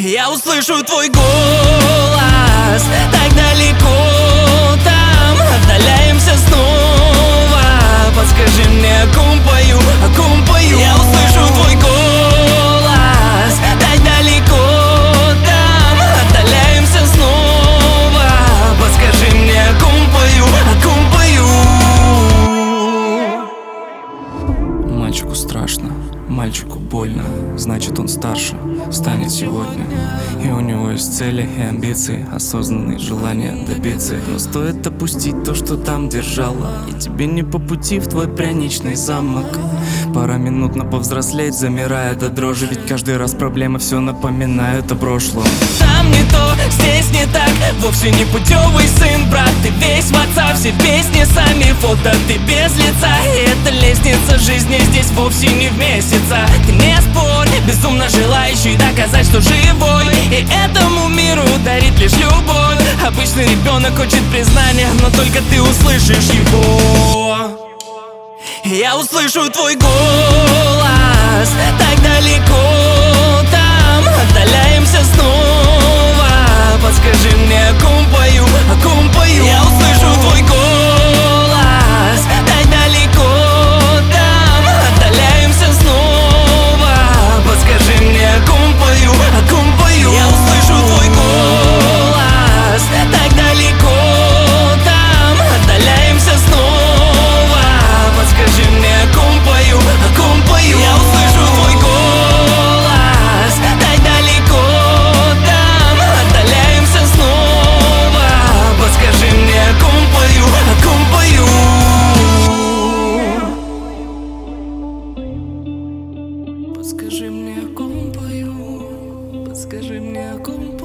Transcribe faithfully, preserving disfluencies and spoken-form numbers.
Я услышу твой голос так далеко там. Отдаляемся снова. Подскажи мне, о ком пою, о ком пою. Я услышу твой голос так далеко там. Отдаляемся снова. Подскажи мне, о ком пою, о ком пою. Мальчику страшно, мальчику больно, значит он старше станет сегодня. И у него есть цели и амбиции, осознанные желания добиться. Но стоит опустить то, что там держало, и тебе не по пути в твой пряничный замок. Пара минут на повзрослеть, замирая до дрожи, ведь каждый раз проблемы все напоминают о прошлом. Там не то, здесь не так, вовсе не путевый сын, брат. Ты весь в отца, все песни сами, фото ты без лица. И эта лестница жизни здесь вовсе не вместится. Ты не спорь, безумно желающий доказать, что живой, и этому миру дарит лишь любовь. Обычный ребенок хочет признания, но только ты услышишь его. Я услышу твой голос так далеко там. Отдаляемся снова. Подскажи мне, о ком пою, о ком пою. Я услышу твой голос так далеко там. Отдаляемся снова. Подскажи мне, о ком пою, о ком пою. Я услышу твой голос так далеко там. Отдаляемся снова. Подскажи мне, о ком пою, о ком пою. Я услышу твой голос так далеко там. Отдаляемся снова. Подскажи мне, о ком пою, о ком пою. Подскажи мне, о ком пою. Подскажи мне, о ком